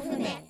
船。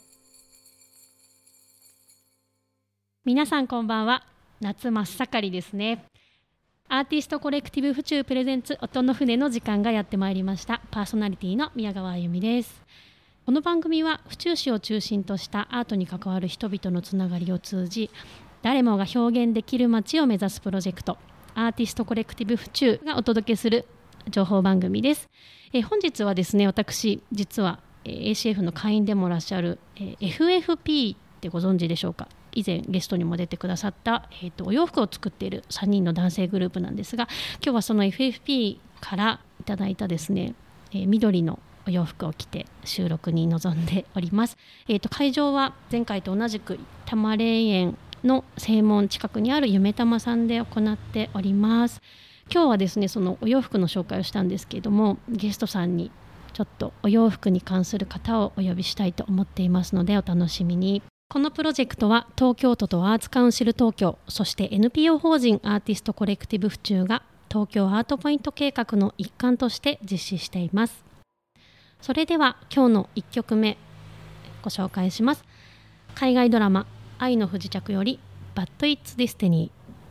皆さんこんばんは。夏真っ盛りですね。アーティストコレクティブ府中プレゼンツ音の船の時間がやってまいりました。パーソナリティの宮川あゆみです。この番組は府中市を中心としたアートに関わる人々のつながりを通じ、誰もが表現できる街を目指すプロジェクトアーティストコレクティブ府中がお届けする情報番組です。本日はですね、私実は ACF の会員でもいらっしゃる FFP ってご存知でしょうか。以前ゲストにも出てくださった、お洋服を作っている3人の男性グループなんですが、今日はその FFP からいただいたですね、緑のお洋服を着て収録に臨んでおります。会場は前回と同じく多摩霊園の正門近くにある夢多摩さんで行っております。今日はですね、そのお洋服の紹介をしたんですけれども、ゲストさんにちょっとお洋服に関する方をお呼びしたいと思っていますので、お楽しみに。このプロジェクトは東京都とアーツカウンシル東京、そして NPO 法人アーティストコレクティブ府中が東京アートポイント計画の一環として実施しています。それでは今日の1曲目ご紹介します。海外ドラマ愛の不時着より But It's Destiny。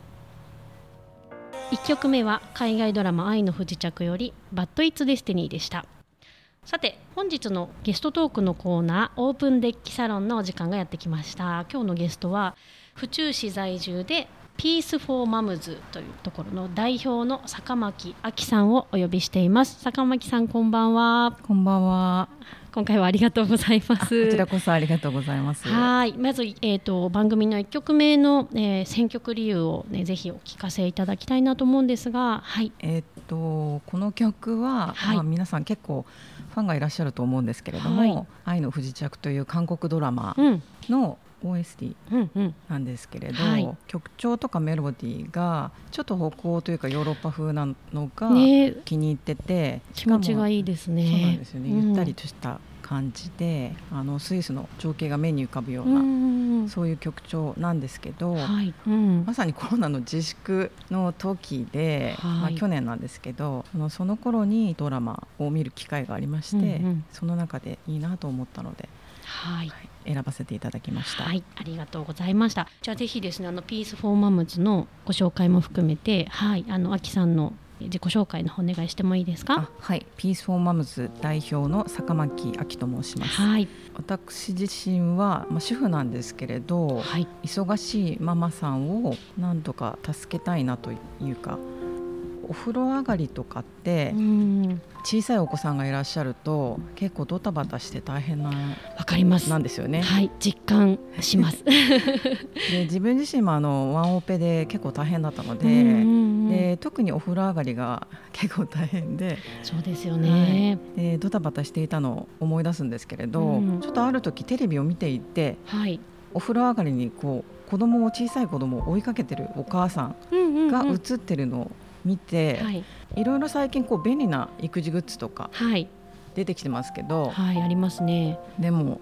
1曲目は海外ドラマ愛の不時着より But It's Destiny でした。さて本日のゲストトークのコーナー、オープンデッキサロンのお時間がやってきました。今日のゲストは府中市在住でピースフォーマムズというところの代表の坂巻亜希さんをお呼びしています。坂巻さんこんばんは。 こんばんは。 今回はありがとうございます。 こちらこそありがとうございます。 はい、まず、番組の1曲目の、選曲理由を、ね、ぜひお聞かせいただきたいなと思うんですが、はい。 この曲は、 はい、 皆さん結構ファンがいらっしゃると思うんですけれども、はい、愛の不時着という韓国ドラマの、OST なんですけれど、はい、曲調とかメロディーがちょっと北欧というかヨーロッパ風なのが気に入ってて、 気持ちがいいですね。 そうなんですよね、ゆったりとした感じで、スイスの情景が目に浮かぶような、そういう曲調なんですけど、はい、まさにコロナの自粛の時で、去年なんですけど、その頃にドラマを見る機会がありまして、その中でいいなと思ったので、はい、選ばせていただきました。 はい、ありがとうございました。じゃあぜひですね、ピースフォーマムズのご紹介も含めて、はい、亜希さんの自己紹介の方お願いしてもいいですか。 はい、ピースフォーマムズ代表の坂巻亜希と申します。はい、私自身は、主婦なんですけれど、はい、忙しいママさんを何とか助けたいなというか、お風呂上がりとかって小さいお子さんがいらっしゃると結構ドタバタして大変なんですよね。 はい、実感しますで自分自身もワンオペで結構大変だったので、特にお風呂上がりが結構大変で、 そうですよね、 はい、でドタバタしていたのを思い出すんですけれど、ちょっとある時テレビを見ていて、はい、お風呂上がりに小さい子供を追いかけてるお母さんが映ってるのを見て、いろいろ最近便利な育児グッズとか出てきてますけど、 はい、ありますね。 でも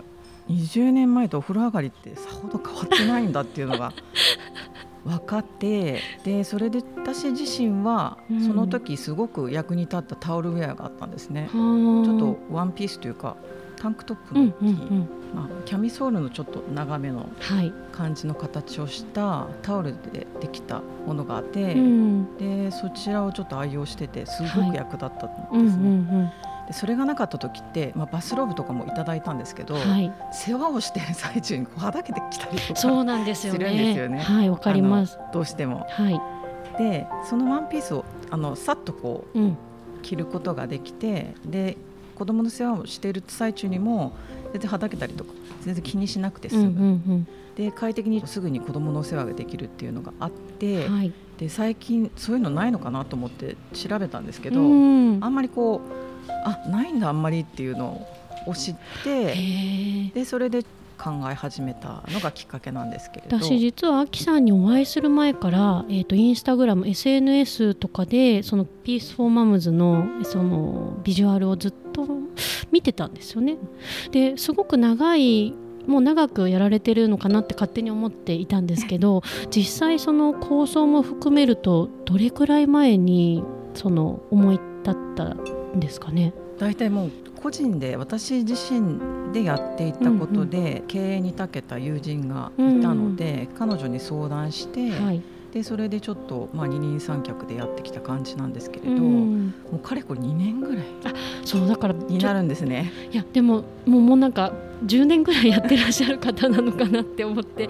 20年前とお風呂上がりってさほど変わってないんだっていうのが分かって、でそれで私自身はその時すごく役に立ったタオルウェアがあったんですね。ちょっとワンピースというかタンクトップのキャミソールのちょっと長めの感じの形をしたタオルでできたものがあって、でそちらをちょっと愛用しててすごく役立ったんですね。でそれがなかった時って、バスローブとかもいただいたんですけど、世話をしている最中にはだけてきたりとかするんですよね。 はい、わかります。 どうしても、でそのワンピースをさっと着ることができて、で子供の世話をしている最中にも全然はだけたりとか全然気にしなくて済む、で快適にすぐに子供のお世話ができるっていうのがあって、で最近そういうのないのかなと思って調べたんですけど、あんまりないんだあんまりっていうのを知って、でそれで考え始めたのがきっかけなんですけれど、 私実は亜希さんにお会いする前から、インスタグラム SNS とかでそのピースフォーマムズのそのビジュアルをずっと見てたんですよね。ですごくもう長くやられてるのかなって勝手に思っていたんですけど実際その構想も含めるとどれくらい前にその思い立ったんですかね。 大体もう個人で私自身でやっていたことで、経営に長けた友人がいたので、彼女に相談して、でそれでちょっと、二人三脚でやってきた感じなんですけれど、もうかれこれ2年ぐらいそうだからになるんですね。 いやでももうなんか10年ぐらいやってらっしゃる方なのかなって思って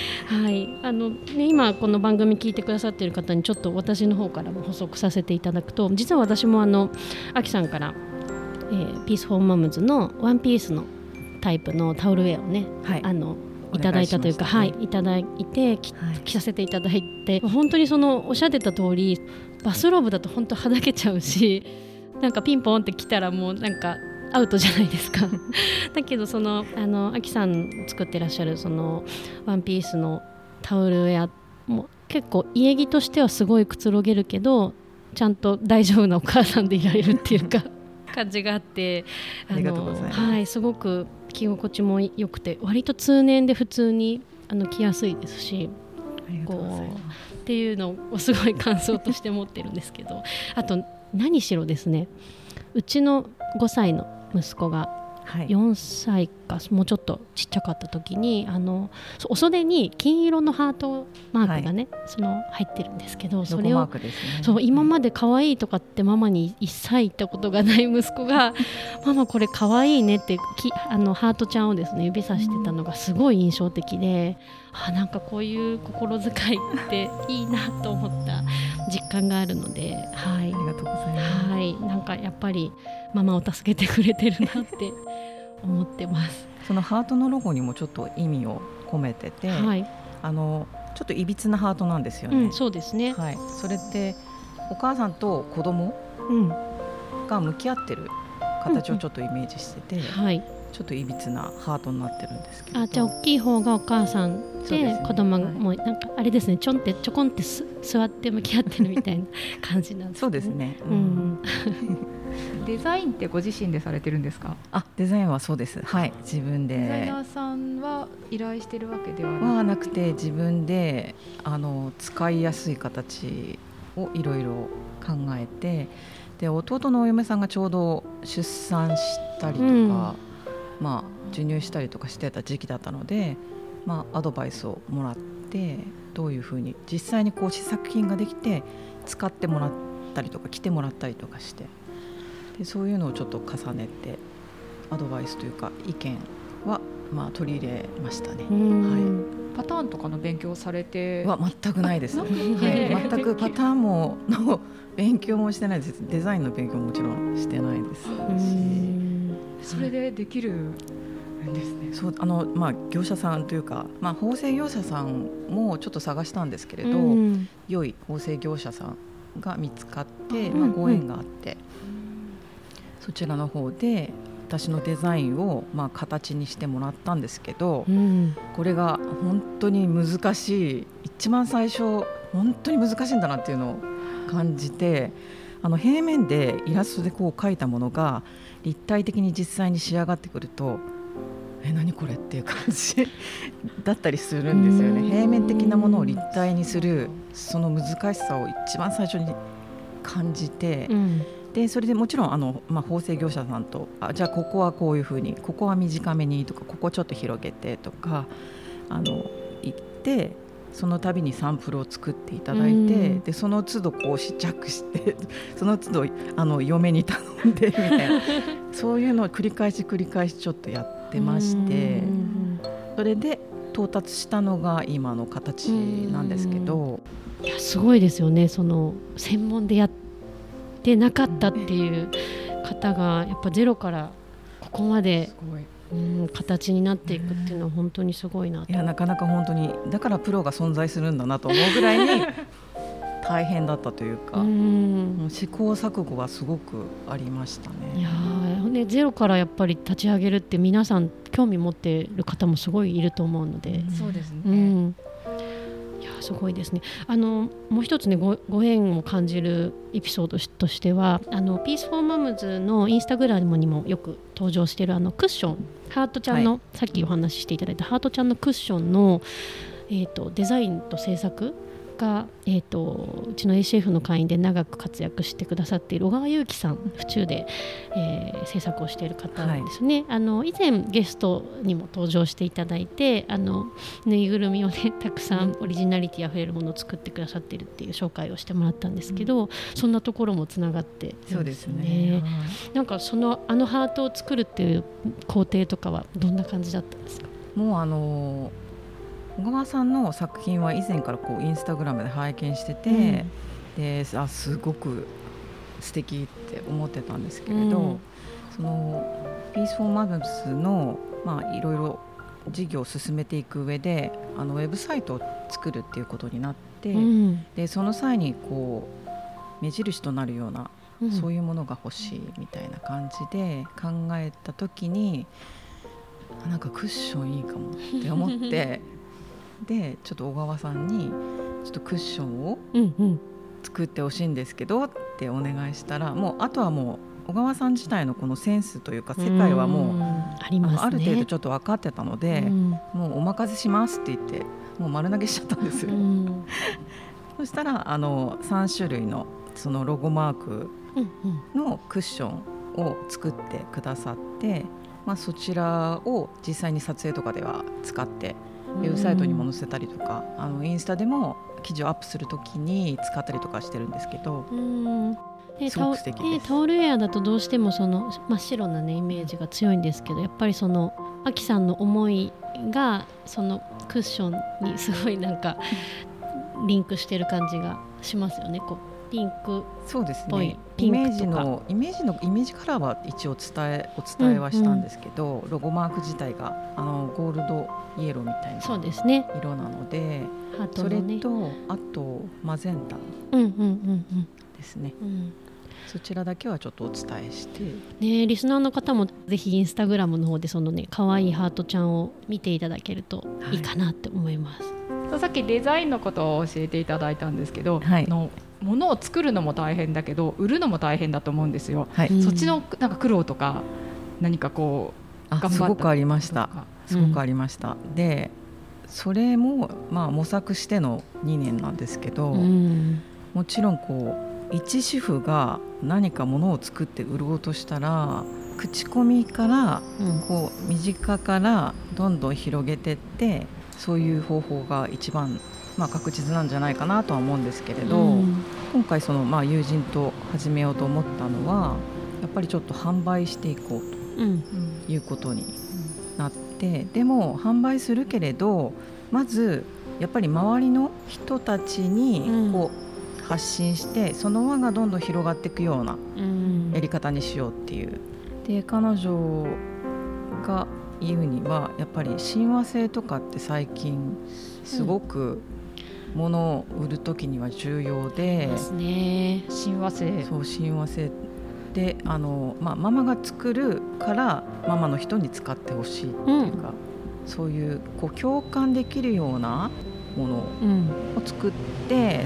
今この番組聞いてくださっている方にちょっと私の方からも補足させていただくと、実は私もあきさんからピースフォーマムズのワンピースのタイプのタオルウェアをね、いただいたというか、いただいて着させていただいて、本当におっしゃってた通りバスローブだと本当はだけちゃうし、なんかピンポンって来たらもうなんかアウトじゃないですかだけどあきさん作ってらっしゃるワンピースのタオルウェアも結構家着としてはすごいくつろげるけど、ちゃんと大丈夫なお母さんでいられるっていうか感じがあってありがとうございます。 すごく着心地も良くて、割と通年で普通に着やすいですし、っていうのをすごい感想として持ってるんですけどあと何しろですね、うちの5歳の息子が4歳かもうちょっとちっちゃかった時にお袖に金色のハートマークがね、入ってるんですけど、それを、そう今まで可愛いとかってママに一切言ったことがない息子がママこれ可愛いねってハートちゃんをですね指さしてたのがすごい印象的で、なんかこういう心遣いっていいなと思った実感があるので、ありがとうございます。 なんかやっぱりママを助けてくれてるなって思ってます。 そのハートのロゴにもちょっと意味を込めてて、ちょっといびつなハートなんですよね。 そうですね。 それってお母さんと子供が向き合ってる形をちょっとイメージしてて、ちょっといびつなハートになってるんですけど、 じゃあ大きい方がお母さんで、子供もなんかあれですね、ちょこんって座って向き合ってるみたいな感じなんですね。 そうですね。 デザインってご自身でされてるんですか？ デザインはそうです。自分で。 デザイナーさんは依頼してるわけではなくて、自分で使いやすい形をいろいろ考えて、で弟のお嫁さんがちょうど出産したりとか、授乳したりとかしてた時期だったので、アドバイスをもらって、どういうふうに実際に試作品ができて使ってもらったりとか着てもらったりとかして、でそういうのをちょっと重ねてアドバイスというか意見は取り入れましたね。 パターンとかの勉強されては全くないです。全くパターンの勉強もしてないです。デザインの勉強ももちろんしてないですし、 それでできるんですね。 そう業者さんというか、縫製業者さんもちょっと探したんですけれど、良い縫製業者さんが見つかって、ご縁があって、そちらの方で私のデザインを形にしてもらったんですけど、これが本当に難しい、一番最初本当に難しいんだなっていうのを感じて、平面でイラストで描いたものが立体的に実際に仕上がってくると、何これっていう感じだったりするんですよね。平面的なものを立体にするその難しさを一番最初に感じて、でそれでもちろん縫製業者さんとじゃあここはこういうふうに、ここは短めにとか、ここちょっと広げてとか言って、その度にサンプルを作っていただいて、でその都度試着してその都度嫁に頼んでみたいなそういうのを繰り返しちょっとやってまして、それで到達したのが今の形なんですけど、 いやすごいですよね。専門でやってなかったっていう方がやっぱゼロからここまで形になっていくっていうのは本当にすごいなと。 いやなかなか本当にだからプロが存在するんだなと思うぐらいに大変だったというか、試行錯誤がすごくありましたね。 いやね、ゼロからやっぱり立ち上げるって皆さん興味持っている方もすごいいると思うので、 そうですね、 いやすごいですね。もう一つね ご縁を感じるエピソードとしては、ピースフォーマムズのインスタグラムにもよく登場しているクッション、ハートちゃんの、さっきお話ししていただいたハートちゃんのクッションの、デザインと制作が、うちの ACF の会員で長く活躍してくださっている小川祐樹さん、府中で、制作をしている方ですね、はい、以前ゲストにも登場していただいてぬいぐるみをねたくさんオリジナリティあふれるものを作ってくださっているっていう紹介をしてもらったんですけど、そんなところもつながっているんですね。 そうですね。 なんかハートを作るっていう工程とかはどんな感じだったんですか？ もう小川さんの作品は以前からインスタグラムで拝見してて、ですごく素敵って思ってたんですけれど、そのピースフォーマムスのいろいろ事業を進めていく上でウェブサイトを作るっていうことになって、でその際に目印となるような、そういうものが欲しいみたいな感じで考えた時になんかクッションいいかもって思ってでちょっと小川さんにちょっとクッションを作ってほしいんですけどってお願いしたら、もうあとはもう小川さん自体のこのセンスというか世界はもうありますね。 ある程度ちょっと分かってたので、もうお任せしますって言ってもう丸投げしちゃったんですよ。そしたら3種類のそのロゴマークのクッションを作ってくださって、そちらを実際に撮影とかでは使ってウェブサイトにも載せたりとか、インスタでも記事をアップするときに使ったりとかしてるんですけど、すごく素敵です。 タオルウェアだとどうしてもその真っ白な、イメージが強いんですけど、やっぱりそのアキさんの思いがそのクッションにすごいなんかリンクしてる感じがしますよね。ピンクっぽい。そうですね。イメージカラーは一応お伝えはしたんですけど、ロゴマーク自体がゴールドイエローみたいな色なので、それとあとマゼンタですね。そちらだけはちょっとお伝えして、リスナーの方もぜひインスタグラムの方でその可愛いハートちゃんを見ていただけるといいかなって思います。 さっきデザインのことを教えていただいたんですけど、物を作るのも大変だけど売るのも大変だと思うんですよ。そっちのなんか苦労とか何か頑張ったすごくありました。すごくありました。でそれも模索しての2年なんですけど、もちろん一主婦が何か物を作って売ろうとしたら口コミから身近からどんどん広げてって、そういう方法が一番確実なんじゃないかなとは思うんですけれど、今回友人と始めようと思ったのはやっぱりちょっと販売していこうということになって、でも販売するけれどまずやっぱり周りの人たちに発信して、その輪がどんどん広がっていくようなやり方にしようっていう。で彼女が言うにはやっぱり親和性とかって最近すごく物を売るときには重要で、 親和性でママが作るからママの人に使ってほしいっていうか、そういう共感できるようなものを作って、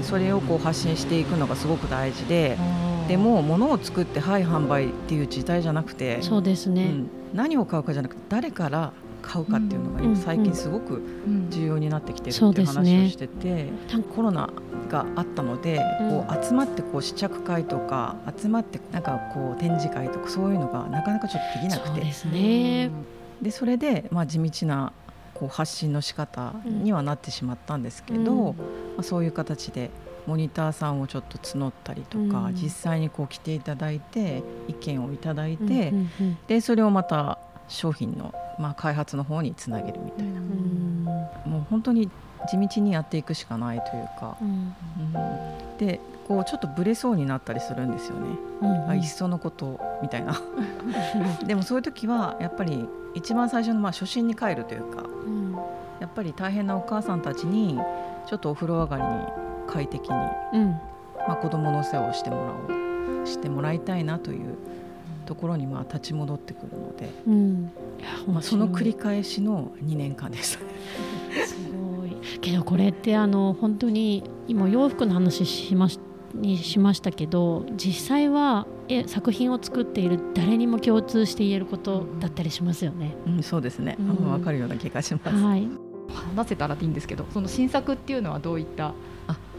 それを発信していくのがすごく大事で、でも物を作って販売っていう時代じゃなくて、 そうですね、 何を買うかじゃなくて誰から買うかっていうのが今最近すごく重要になってきてるっていう話をしてて、コロナがあったので集まって試着会とか集まって展示会とかそういうのがなかなかちょっとできなくて、 そうですね。 でそれで地道な発信の仕方にはなってしまったんですけど、そういう形でモニターさんをちょっと募ったりとか、実際に来ていただいて意見をいただいて、でそれをまた商品の開発の方につなげるみたいな、もう本当に地道にやっていくしかないというか、でちょっとブレそうになったりするんですよね、いっそのことみたいなでもそういう時はやっぱり一番最初の初心に帰るというか、やっぱり大変なお母さんたちにちょっとお風呂上がりに快適に、子供の世話をしてもらいたいなというところに立ち戻ってくるので、その繰り返しの2年間でしたすごいけどこれって本当に今洋服の話しましたけど、実際は作品を作っている誰にも共通して言えることだったりしますよね。 そうですね、分かるような気がします。 話せたらいいんですけど、その新作っていうのはどういった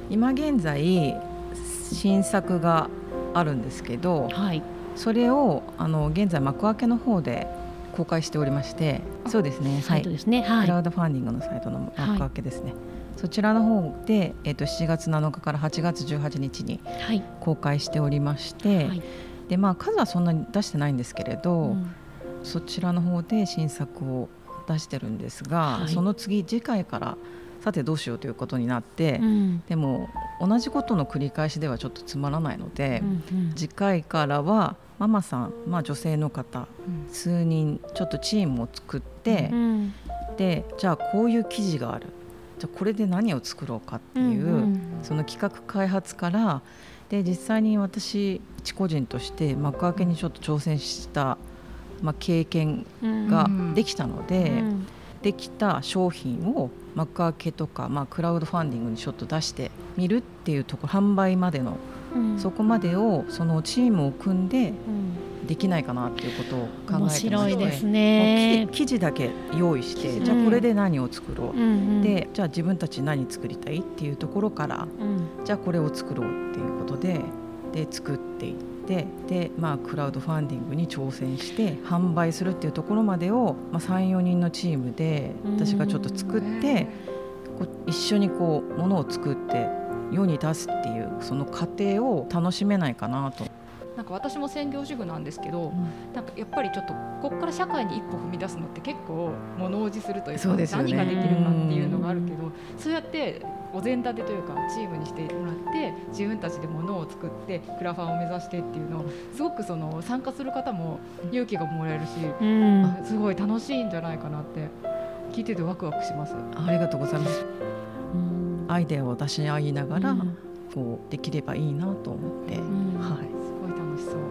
今現在新作があるんですけど、はい、それを現在幕開けの方で公開しておりまして、そうですね、 サイトですね、はい、 クラウドファンディングのサイトの幕開けですね、はい、そちらの方で、7月7日から8月18日に公開しておりまして、はい、で数はそんなに出してないんですけれど、そちらの方で新作を出してるんですが、はい、その次回からさてどうしようということになって、でも同じことの繰り返しではちょっとつまらないので、次回からはママさん、女性の方、数人ちょっとチームを作って、でじゃあこういう記事がある、じゃあこれで何を作ろうかっていう、その企画開発からで実際に私一個人として幕開けにちょっと挑戦した、経験ができたので、できた商品を幕開けとか、クラウドファンディングにちょっと出してみるっていうところ、販売までの、そこまでをそのチームを組んでできないかなっていうことを考えてまして、面白いですね。記事だけ用意して、じゃあこれで何を作ろう、でじゃあ自分たち何作りたいっていうところから、じゃあこれを作ろうっていうことで作っていって、で、クラウドファンディングに挑戦して販売するっていうところまでを、3、4人のチームで私がちょっと作って、一緒にものを作って世に出すっていうその過程を楽しめないかなと。 なんか私も専業主婦なんですけど、なんかやっぱりちょっとここから社会に一歩踏み出すのって結構物おじするというか、何ができるかっていうのがあるけど、そうやってお膳立てというかチームにしてもらって自分たちで物を作ってクラファンを目指してっていうのをすごく参加する方も勇気がもらえるし、すごい楽しいんじゃないかなって聞いててワクワクします。 ありがとうございます。アイデアを出し合いながら、できればいいなと思って、はい、 すごい楽しそう。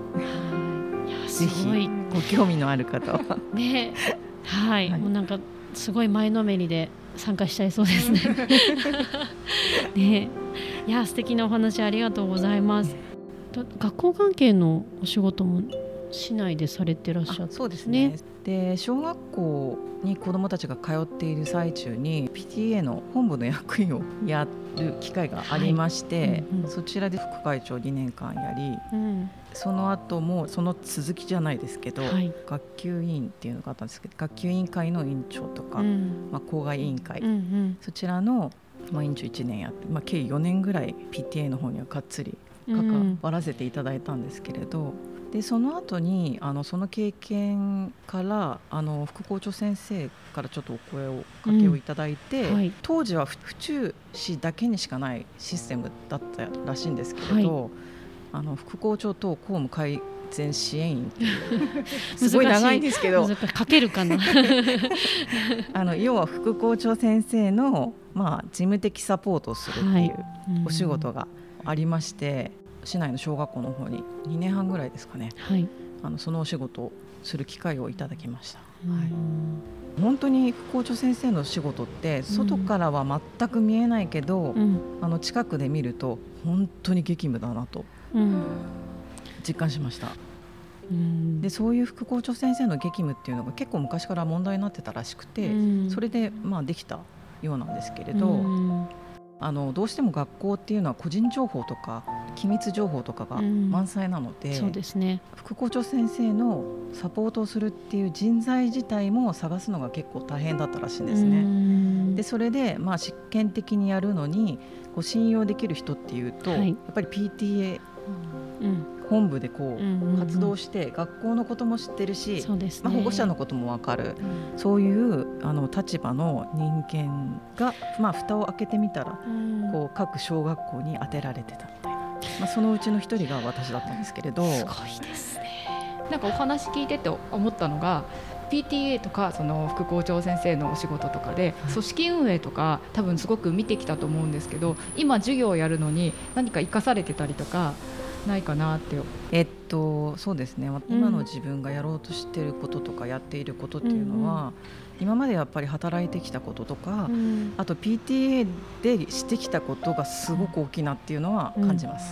いや、 ぜひご興味のある方はね、はい、もうなんかすごい前のめりで参加しちゃいそうですね。ね、いや素敵なお話ありがとうございます。学校関係のお仕事も市内でされてらっしゃって、 そうですね。で小学校に子どもたちが通っている最中に PTA の本部の役員をやる機会がありまして、そちらで副会長2年間やり、その後もその続きじゃないですけど、学級委員っていうのがあったんですけど、学級委員会の委員長とか、校外委員会、そちらの、委員長1年やって、計4年ぐらい PTA の方にはがっつり関わらせていただいたんですけれど、でその後にその経験から副校長先生からちょっとお声をかけをいただいて、当時は府中市だけにしかないシステムだったらしいんですけれど、副校長と公務改善支援員っていうすごい長いんですけど書けるかな要は副校長先生の、事務的サポートをするっていうお仕事がありまして、市内の小学校の方に2年半ぐらいですかね、そのお仕事をする機会をいただきました。本当に副校長先生の仕事って外からは全く見えないけど、近くで見ると本当に激務だなと実感しました。でそういう副校長先生の激務っていうのが結構昔から問題になってたらしくて、それでできたようなんですけれど、どうしても学校っていうのは個人情報とか機密情報とかが満載なので、 そうですね、 副校長先生のサポートをするっていう人材自体も探すのが結構大変だったらしいんですね。でそれで試験的にやるのに信用できる人っていうと、やっぱり PTA、本部で活動して学校のことも知ってるし、保護者のことも分かる、そういう立場の人間が、蓋を開けてみたら各小学校に当てられてたみたいな、そのうちの一人が私だったんですけれど。 すごいですね。 なんかお話聞いてて思ったのが、PTA とかその副校長先生のお仕事とかで組織運営とか多分すごく見てきたと思うんですけど、今授業をやるのに何か生かされてたりとかないかなって。 そうですね、今の自分がやろうとしていることとかやっていることっていうのは、今までやっぱり働いてきたこととか、あと PTA でしてきたことがすごく大きいなっていうのは感じます。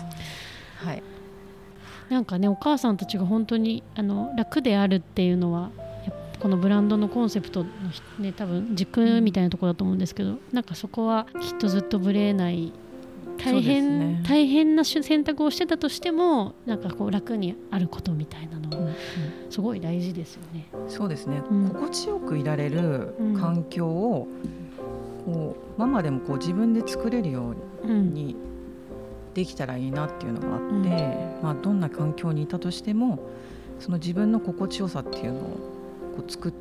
なんかね、お母さんたちが本当に楽であるっていうのはこのブランドのコンセプトの、多分軸みたいなところだと思うんですけど、なんかそこはきっとずっとぶれない大変な選択をしてたとしてもなんかこう楽にあることみたいなのすごい大事ですよね。 そうですね、心地よくいられる環境をこうママでもこう自分で作れるようにできたらいいなっていうのがあって、どんな環境にいたとしてもその自分の心地よさっていうのをこう作って、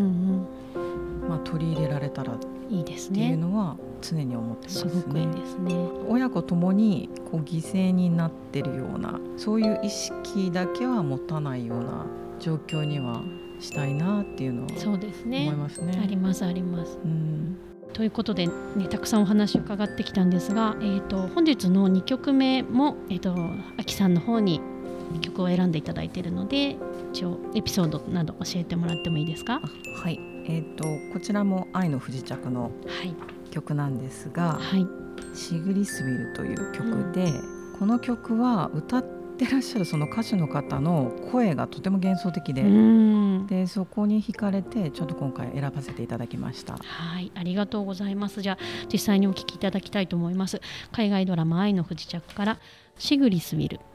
取り入れられたらいいですねっていうのは常に思ってますね。 すごくいいですね。 親子ともにこう犠牲になってるようなそういう意識だけは持たないような状況にはしたいなっていうのは思いますね。 ありますあります、ということで、たくさんお話を伺ってきたんですが、本日の2曲目も、あきさんの方に曲を選んでいただいているので一応エピソードなど教えてもらってもいいですか？ はい、こちらも愛の不時着の曲なんですが、シグリスビルという曲で、この曲は歌ってらっしゃるその歌手の方の声がとても幻想的で、そこに惹かれてちょっと今回選ばせていただきました。 はい、ありがとうございます。じゃあ実際にお聴きいただきたいと思います。海外ドラマ愛の不時着からシグリスビル。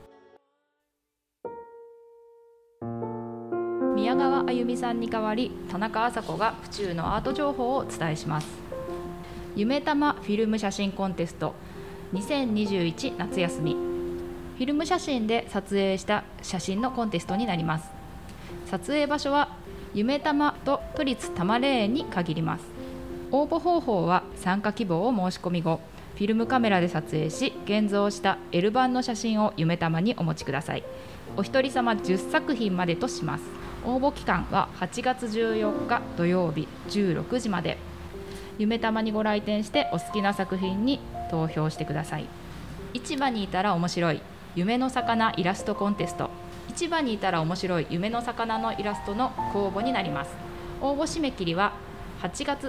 宮川あゆみさんに代わり田中麻子が府中のアート情報をお伝えします。夢玉フィルム写真コンテスト2021夏休み、フィルム写真で撮影した写真のコンテストになります。撮影場所は夢玉と都立多摩霊園に限ります。応募方法は参加希望を申し込み後、フィルムカメラで撮影し現像した L 版の写真を夢玉にお持ちください。お一人様10作品までとします。応募期間は8月14日土曜日16時まで。夢玉にご来店してお好きな作品に投票してください。市場にいたら面白い夢の魚イラストコンテスト、市場にいたら面白い夢の魚のイラストの公募になります。応募締め切りは8月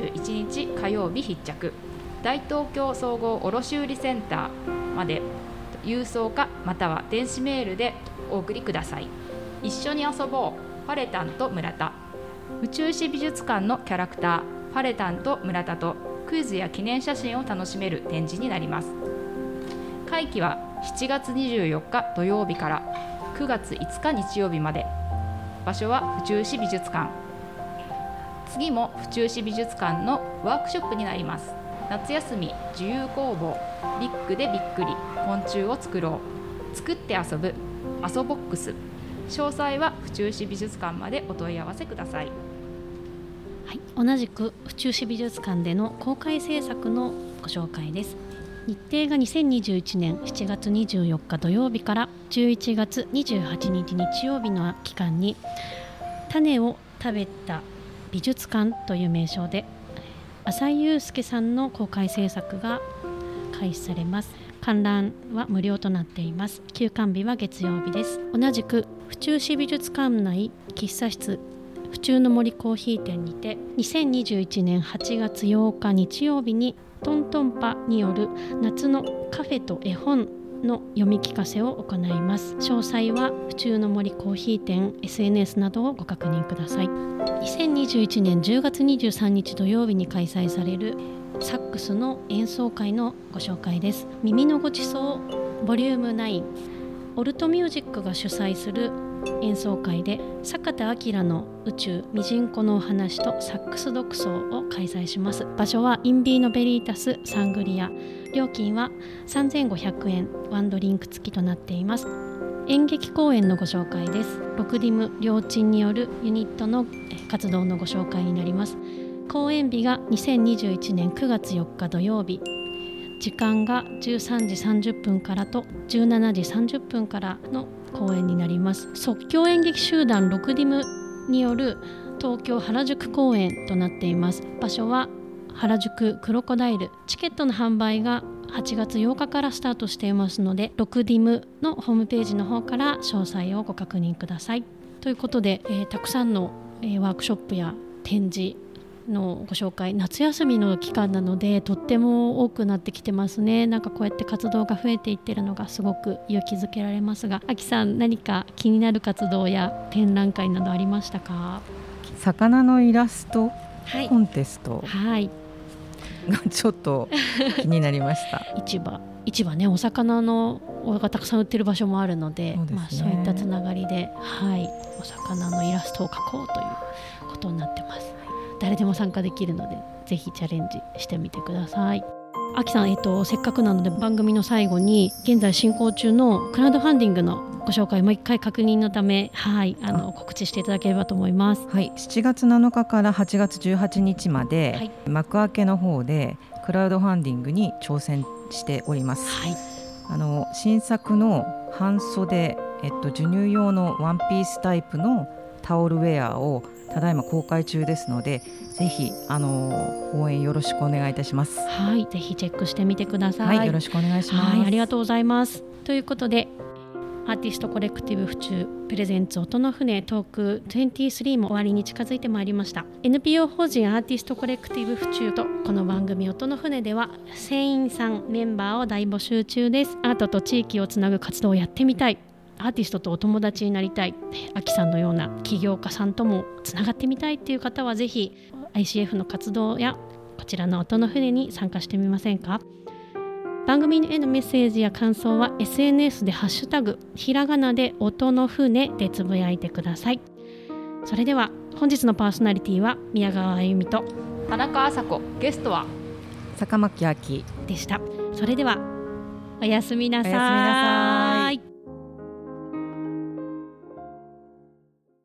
31日火曜日必着、大東京総合卸売センターまで郵送かまたは電子メールでお送りください。一緒に遊ぼうパレタンと村田、宇宙史美術館のキャラクターパレタンと村田とクイズや記念写真を楽しめる展示になります。会期は7月24日土曜日から9月5日日曜日まで。場所は府中市美術館。次も府中市美術館のワークショップになります。夏休み自由工房ビッグでびっくり昆虫を作ろう、作って遊ぶアソボックス。詳細は府中市美術館までお問い合わせください。 はい、同じく府中市美術館での公開制作のご紹介です。日程が2021年7月24日土曜日から11月28日日曜日の期間に種を食べた美術館という名称で浅井祐介さんの公開制作が開始されます。観覧は無料となっています。休館日は月曜日です。同じく府中市美術館内喫茶室府中の森コーヒー店にて2021年8月8日日曜日にトントンパによる夏のカフェと絵本の読み聞かせを行います。詳細は府中の森コーヒー店 SNS などをご確認ください。2021年10月23日土曜日に開催されるサックスの演奏会のご紹介です。耳のごちそうボリューム9、オルトミュージックが主催する演奏会で坂田明の宇宙ミジンコのお話とサックス独奏を開催します。場所はインビーノベリータスサングリア。料金は3500円、ワンドリンク付きとなっています。演劇公演のご紹介です。ロクディム両鎮によるユニットの活動のご紹介になります。公演日が2021年9月4日土曜日、時間が13時30分からと17時30分からの公演になります。即興演劇集団ロクディムによる東京原宿公演となっています。場所は原宿クロコダイル。チケットの販売が8月8日からスタートしていますので、ロクディムのホームページの方から詳細をご確認ください。ということで、たくさんの、ワークショップや展示のご紹介、夏休みの期間なのでとっても多くなってきてますね。なんかこうやって活動が増えていってるのがすごく勇気づけられますが、あきさん何か気になる活動や展覧会などありましたか？ 魚のイラストコンテストがちょっと気になりました市場ね、お魚のがたくさん売ってる場所もあるので、そういったつながりで、お魚のイラストを描こうということになってます。誰でも参加できるのでぜひチャレンジしてみてください。あきさん、せっかくなので番組の最後に現在進行中のクラウドファンディングのご紹介もう一回確認のため、告知していただければと思います。 7月7日から8月18日まで、幕開けの方でクラウドファンディングに挑戦しております。新作の半袖、授乳用のワンピースタイプのタオルウェアをただいま公開中ですので、ぜひ応援よろしくお願いいたします。 ぜひチェックしてみてください。 よろしくお願いします。 ありがとうございます。ということで、アーティストコレクティブ府中プレゼンツ音の船トーク23も終わりに近づいてまいりました。 NPO 法人アーティストコレクティブ府中とこの番組音の船では船員さんメンバーを大募集中です。アートと地域をつなぐ活動をやってみたい、アーティストとお友達になりたい、あきさんのような起業家さんともつながってみたいっていう方はぜひ ICF の活動やこちらの音の船に参加してみませんか。番組へのメッセージや感想は SNS でハッシュタグひらがなで音の船でつぶやいてください。それでは本日のパーソナリティは宮川あゆみと田中麻子、ゲストは坂巻亜希でした。それではおやすみなさい。